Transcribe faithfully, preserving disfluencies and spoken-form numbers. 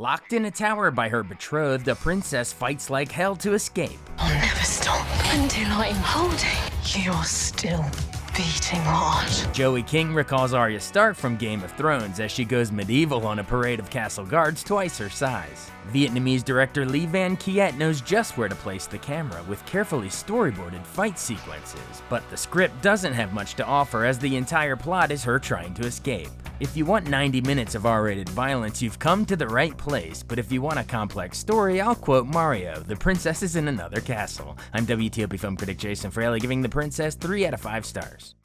Locked in a tower by her betrothed, the princess fights like hell to escape. I'll never stop until I'm holding your still beating heart. Joey King recalls Arya Stark from Game of Thrones as she goes medieval on a parade of castle guards twice her size. Vietnamese director Lee Van Kiet knows just where to place the camera with carefully storyboarded fight sequences, but the script doesn't have much to offer as the entire plot is her trying to escape. If you want ninety minutes of R-rated violence, you've come to the right place, but if you want a complex story, I'll quote Mario, the princess is in another castle. I'm W T O P film critic Jason Fraley, giving The Princess three out of five stars.